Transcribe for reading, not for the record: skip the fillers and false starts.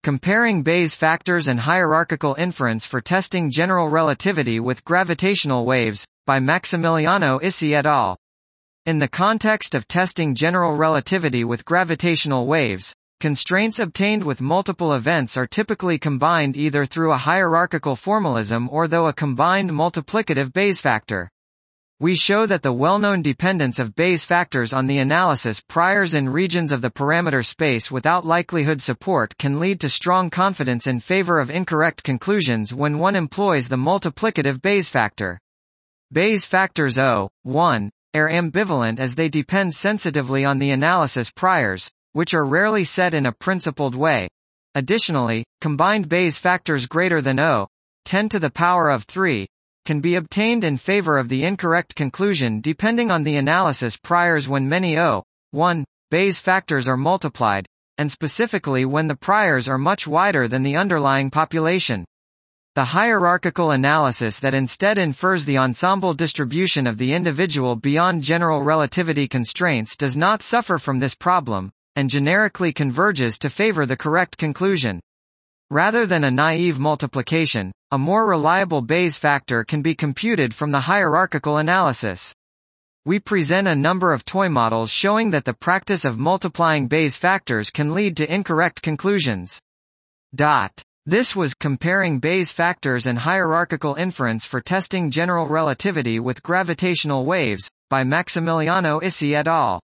Comparing Bayes factors and hierarchical inference for testing general relativity with gravitational waves, by Maximiliano Issi et al. In the context of testing general relativity with gravitational waves, constraints obtained with multiple events are typically combined either through a hierarchical formalism or through a combined multiplicative Bayes factor. We show that the well-known dependence of Bayes factors on the analysis priors in regions of the parameter space without likelihood support can lead to strong confidence in favor of incorrect conclusions when one employs the multiplicative Bayes factor. Bayes factors O(1) are ambivalent as they depend sensitively on the analysis priors, which are rarely set in a principled way. Additionally, combined Bayes factors greater than O(10⁻³ can be obtained in favor of the incorrect conclusion depending on the analysis priors when many O(1) Bayes factors are multiplied, and specifically when the priors are much wider than the underlying population. The hierarchical analysis that instead infers the ensemble distribution of the individual beyond general relativity constraints does not suffer from this problem, and generically converges to favor the correct conclusion. Rather than a naive multiplication, a more reliable Bayes factor can be computed from the hierarchical analysis. We present a number of toy models showing that the practice of multiplying Bayes factors can lead to incorrect conclusions. This was Comparing Bayes factors and hierarchical inference for testing general relativity with gravitational waves, by Maximiliano Issi et al.